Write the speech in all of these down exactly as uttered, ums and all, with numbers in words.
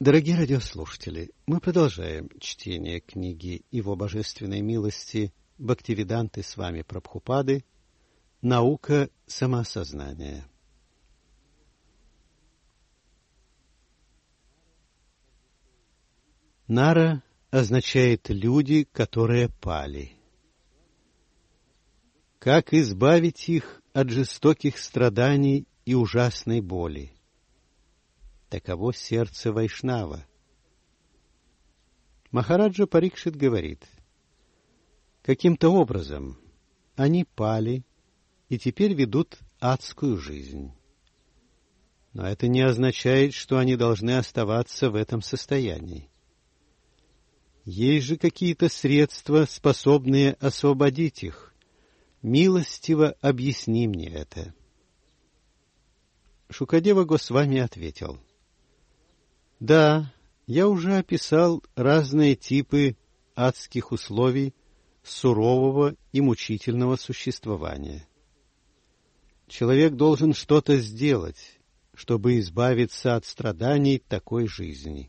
Дорогие радиослушатели, мы продолжаем чтение книги «Его божественной милости» Бхактивиданты Свами Прабхупады «Наука самоосознания». Нара означает «люди, которые пали». Как избавить их от жестоких страданий и ужасной боли? Таково сердце Вайшнава. Махараджа Парикшит говорит, каким-то образом они пали и теперь ведут адскую жизнь. Но это не означает, что они должны оставаться в этом состоянии. Есть же какие-то средства, способные освободить их. Милостиво объясни мне это. Шукадева Госвами ответил, да, я уже описал разные типы адских условий сурового и мучительного существования. Человек должен что-то сделать, чтобы избавиться от страданий такой жизни.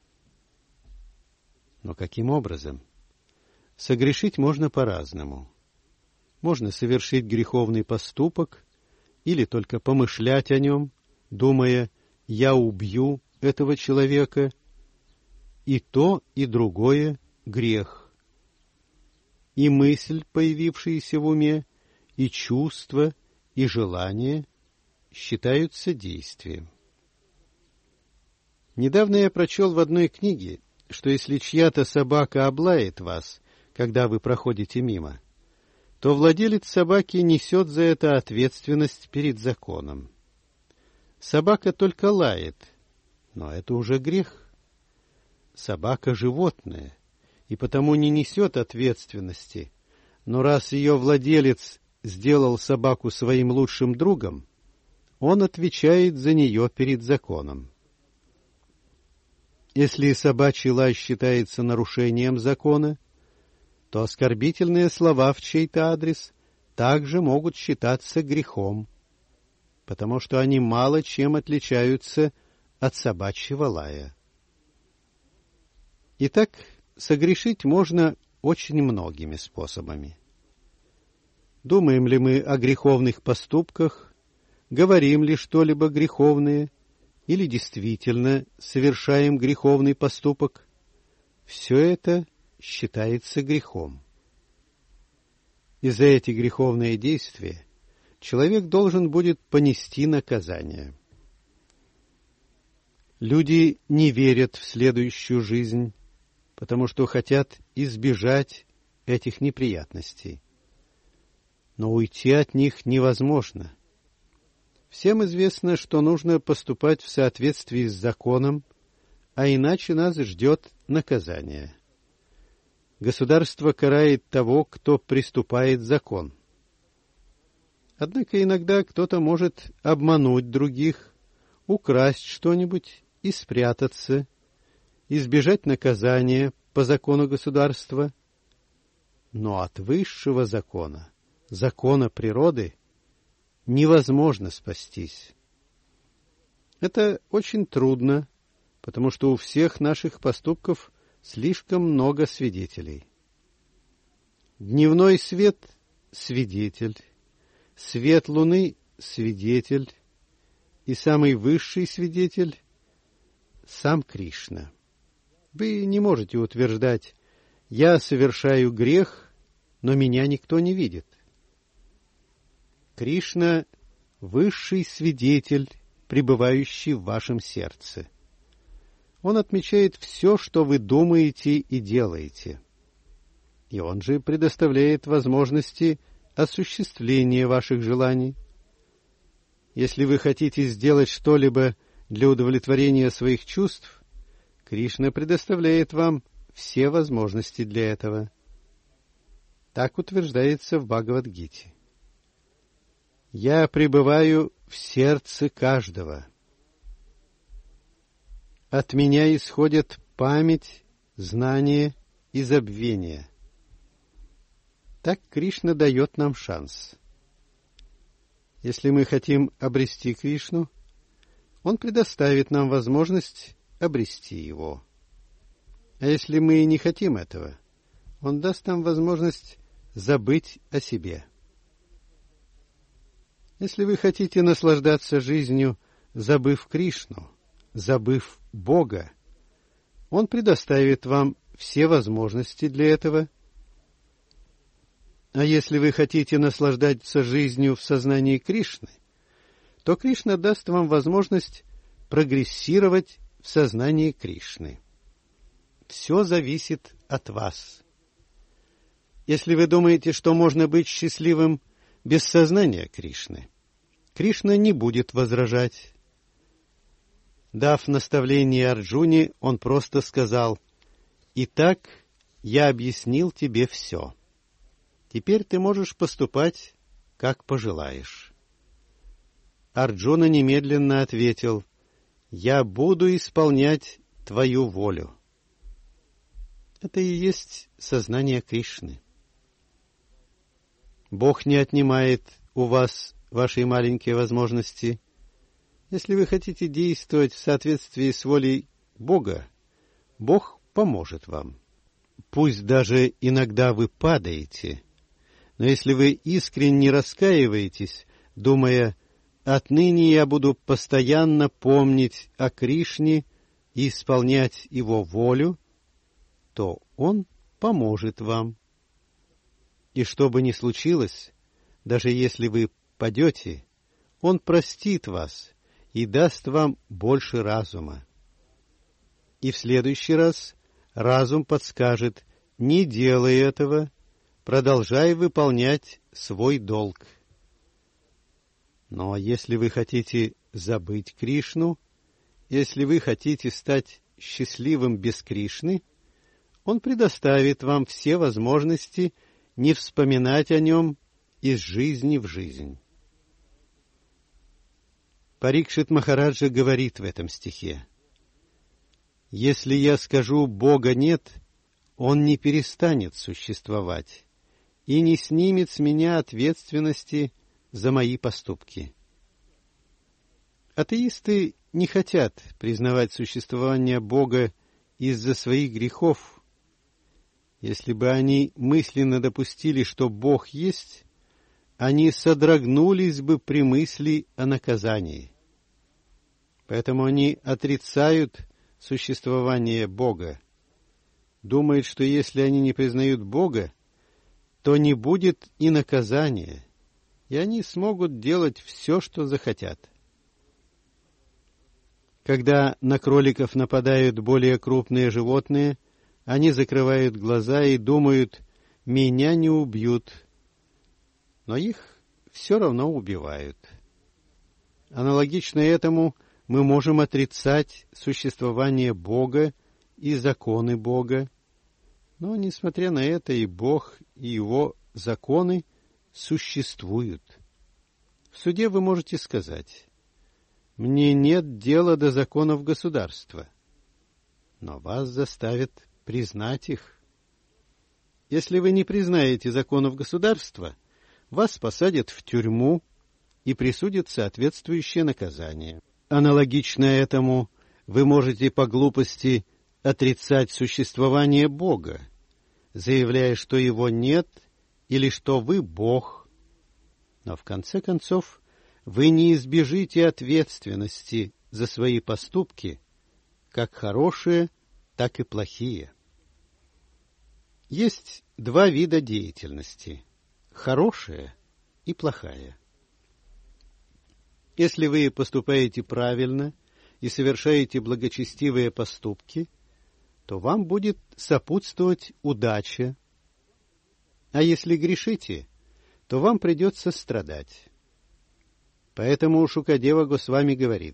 Но каким образом? Согрешить можно по-разному. Можно совершить греховный поступок или только помышлять о нем, думая «я убью этого человека», и то, и другое — грех. И мысль, появившаяся в уме, и чувство, и желание считаются действием. Недавно я прочел в одной книге, что если чья-то собака облает вас, когда вы проходите мимо, то владелец собаки несет за это ответственность перед законом. Собака только лает, но это уже грех. Собака — животное, и потому не несет ответственности, но раз ее владелец сделал собаку своим лучшим другом, он отвечает за нее перед законом. Если собачий лай считается нарушением закона, то оскорбительные слова в чей-то адрес также могут считаться грехом, потому что они мало чем отличаются от собачьего лая. Итак, согрешить можно очень многими способами. Думаем ли мы о греховных поступках, говорим ли что-либо греховное, или действительно совершаем греховный поступок, все это считается грехом. И за эти греховные действия человек должен будет понести наказание. Люди не верят в следующую жизнь, потому что хотят избежать этих неприятностей. Но уйти от них невозможно. Всем известно, что нужно поступать в соответствии с законом, а иначе нас ждет наказание. Государство карает того, кто приступает закон. Однако иногда кто-то может обмануть других, украсть что-нибудь и спрятаться, избежать наказания по закону государства. Но от высшего закона, закона природы, невозможно спастись. Это очень трудно, потому что у всех наших поступков слишком много свидетелей. Дневной свет — свидетель, свет луны — свидетель, и самый высший свидетель — сам Кришна. Вы не можете утверждать: «Я совершаю грех, но меня никто не видит». Кришна — высший свидетель, пребывающий в вашем сердце. Он отмечает все, что вы думаете и делаете. И он же предоставляет возможности осуществления ваших желаний. Если вы хотите сделать что-либо для удовлетворения своих чувств, Кришна предоставляет вам все возможности для этого. Так утверждается в Бхагавад-гите. «Я пребываю в сердце каждого. От меня исходят память, знание и забвение». Так Кришна дает нам шанс. Если мы хотим обрести Кришну, Он предоставит нам возможность обрести его. А если мы не хотим этого, Он даст нам возможность забыть о себе. Если вы хотите наслаждаться жизнью, забыв Кришну, забыв Бога, Он предоставит вам все возможности для этого. А если вы хотите наслаждаться жизнью в сознании Кришны, то Кришна даст вам возможность прогрессировать в сознании Кришны. Все зависит от вас. Если вы думаете, что можно быть счастливым без сознания Кришны, Кришна не будет возражать. Дав наставление Арджуне, он просто сказал: «Итак, я объяснил тебе все. Теперь ты можешь поступать, как пожелаешь». Арджуна немедленно ответил: «Я буду исполнять твою волю». Это и есть сознание Кришны. Бог не отнимает у вас ваши маленькие возможности. Если вы хотите действовать в соответствии с волей Бога, Бог поможет вам. Пусть даже иногда вы падаете, но если вы искренне раскаиваетесь, думая: «Отныне я буду постоянно помнить о Кришне и исполнять Его волю», то Он поможет вам. И что бы ни случилось, даже если вы падете, Он простит вас и даст вам больше разума. И в следующий раз разум подскажет: не делай этого, продолжай выполнять свой долг. Но если вы хотите забыть Кришну, если вы хотите стать счастливым без Кришны, Он предоставит вам все возможности не вспоминать о Нем из жизни в жизнь. Парикшит Махараджа говорит в этом стихе: «Если я скажу Бога нет, Он не перестанет существовать и не снимет с меня ответственности за мои поступки». Атеисты не хотят признавать существование Бога из-за своих грехов. Если бы они мысленно допустили, что Бог есть, они содрогнулись бы при мысли о наказании. Поэтому они отрицают существование Бога, думают, что если они не признают Бога, то не будет и наказания, и они смогут делать все, что захотят. Когда на кроликов нападают более крупные животные, они закрывают глаза и думают: «Меня не убьют», но их все равно убивают. Аналогично этому мы можем отрицать существование Бога и законы Бога, но, несмотря на это, и Бог, и Его законы существуют. В суде вы можете сказать: «Мне нет дела до законов государства», но вас заставят признать их. Если вы не признаете законов государства, вас посадят в тюрьму и присудят соответствующее наказание. Аналогично этому вы можете по глупости отрицать существование Бога, заявляя, что Его нет или что вы Бог. Но в конце концов вы не избежите ответственности за свои поступки, как хорошие, так и плохие. Есть два вида деятельности – хорошая и плохая. Если вы поступаете правильно и совершаете благочестивые поступки, то вам будет сопутствовать удача. А если грешите, то вам придется страдать. Поэтому Шукадева Госвами говорит: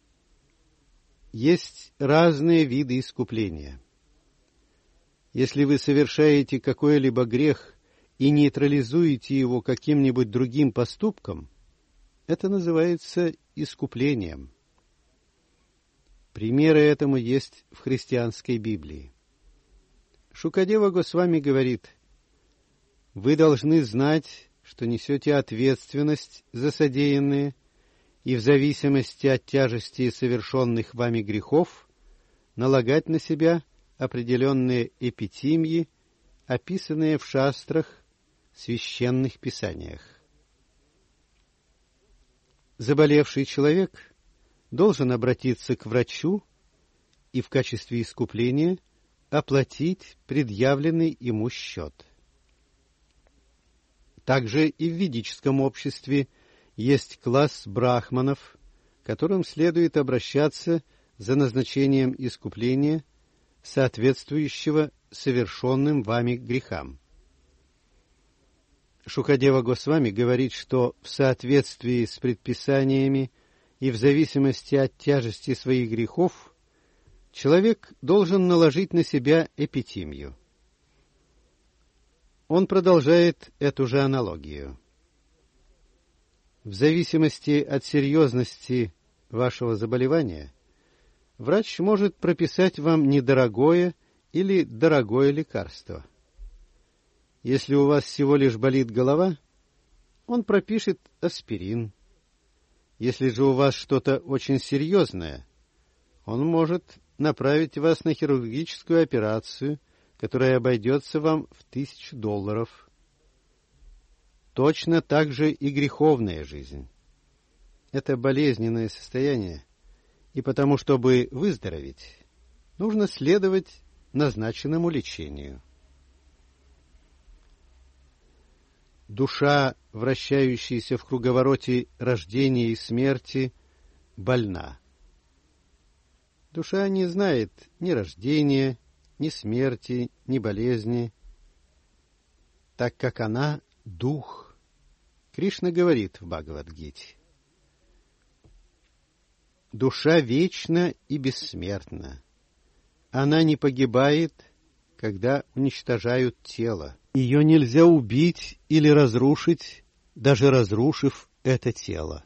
есть разные виды искупления. Если вы совершаете какой-либо грех и нейтрализуете его каким-нибудь другим поступком, это называется искуплением. Примеры этому есть в христианской Библии. Шукадева Госвами говорит: вы должны знать, что несете ответственность за содеянное, и в зависимости от тяжести совершенных вами грехов налагать на себя определенные эпитимии, описанные в шастрах, священных писаниях. Заболевший человек должен обратиться к врачу и в качестве искупления оплатить предъявленный ему счет. Также и в ведическом обществе есть класс брахманов, к которым следует обращаться за назначением искупления, соответствующего совершенным вами грехам. Шукадева Госвами говорит, что в соответствии с предписаниями и в зависимости от тяжести своих грехов человек должен наложить на себя эпитимию. Он продолжает эту же аналогию. В зависимости от серьезности вашего заболевания врач может прописать вам недорогое или дорогое лекарство. Если у вас всего лишь болит голова, он пропишет аспирин. Если же у вас что-то очень серьезное, он может направить вас на хирургическую операцию, которая обойдется вам в тысячу долларов. Точно так же и греховная жизнь. Это болезненное состояние, и потому, чтобы выздороветь, нужно следовать назначенному лечению. Душа, вращающаяся в круговороте рождения и смерти, больна. Душа не знает ни рождения, ни смерти, ни болезни, так как она — дух. Кришна говорит в Бхагавад-гите: душа вечна и бессмертна. Она не погибает, когда уничтожают тело. Ее нельзя убить или разрушить, даже разрушив это тело.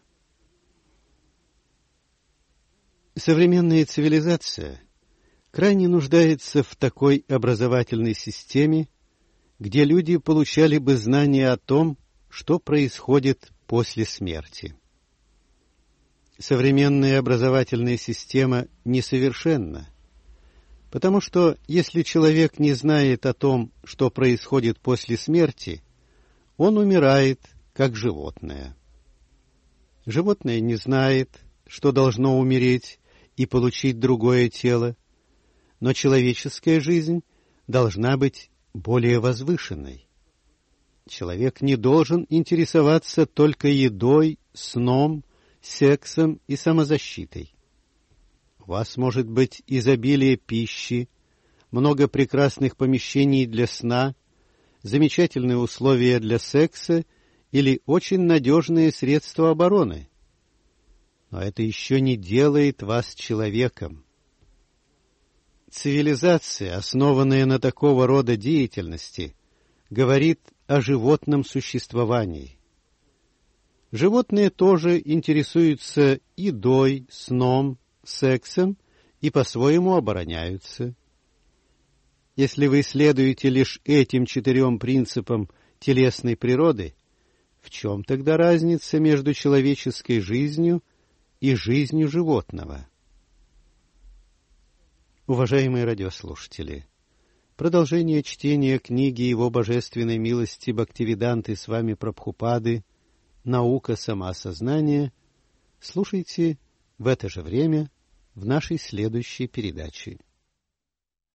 Современная цивилизация крайне нуждается в такой образовательной системе, где люди получали бы знания о том, что происходит после смерти. Современная образовательная система несовершенна, потому что если человек не знает о том, что происходит после смерти, он умирает, как животное. Животное не знает, что должно умереть и получить другое тело, но человеческая жизнь должна быть более возвышенной. Человек не должен интересоваться только едой, сном, сексом и самозащитой. У вас может быть изобилие пищи, много прекрасных помещений для сна, замечательные условия для секса или очень надежные средства обороны. Но это еще не делает вас человеком. Цивилизация, основанная на такого рода деятельности, говорит о животном существовании. Животные тоже интересуются едой, сном, сексом и по-своему обороняются. Если вы следуете лишь этим четырем принципам телесной природы, в чем тогда разница между человеческой жизнью и жизнью животного? Уважаемые радиослушатели, продолжение чтения книги Его Божественной милости Бхактивиданты Свами Прабхупады «Наука самоосознания» слушайте в это же время в нашей следующей передаче.